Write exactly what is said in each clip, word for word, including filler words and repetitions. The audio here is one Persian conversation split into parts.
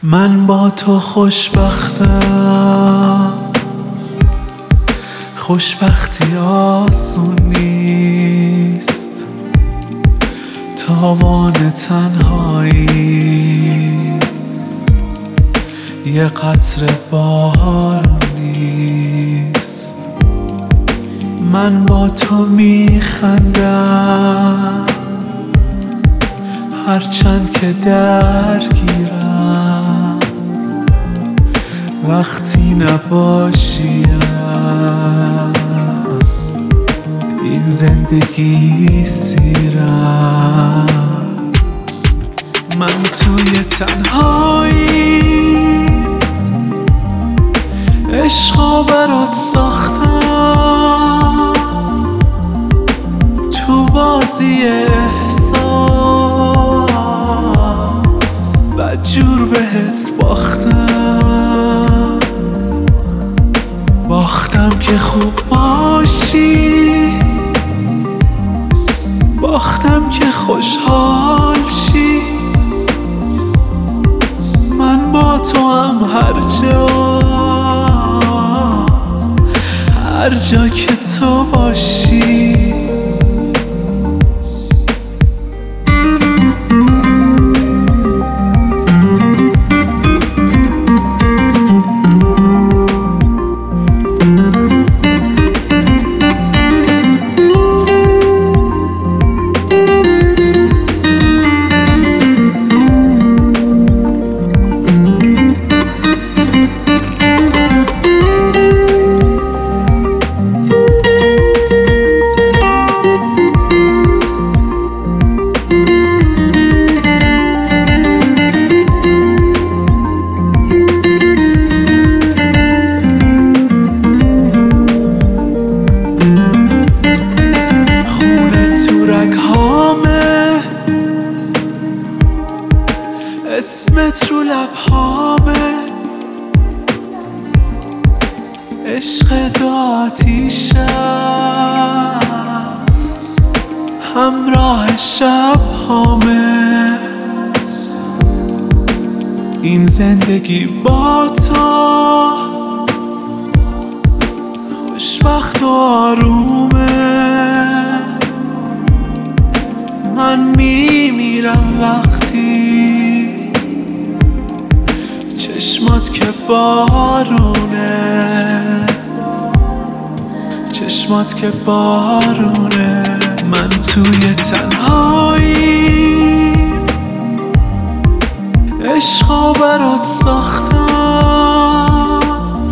من با تو خوشبختم، خوشبختی آسون نیست، تاوان تنهایی یه قطره بارون نیست. من با تو میخندم هرچند که درگیرم، وقتی نباشی از این زندگی سیرم. من توی تنهایی عشقا برات ساختم، تو بازی احساس بدجور بهت باختم. باختم که خوب باشی، باختم که خوشحال شی. من با تو هم هر جا هر جا که تو باشی. اسمت رو لبهامه، عشق دو آتیش است همراه شب هامه. این زندگی با تو خوشبخت و آرومه. من میمیرم وقتی چشمات که بارونه، چشمات که بارونه. من توی تنهایی عشقا برات ساختم،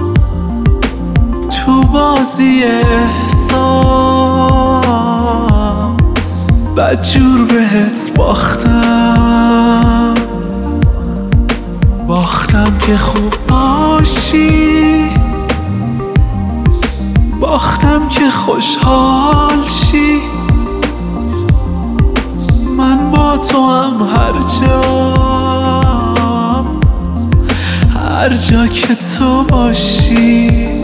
تو بازی احساس بدجور بهت باختم. باختم که خوب باشی، باختم که خوشحال شی. من با تو هم هر جا هر جا که تو باشی.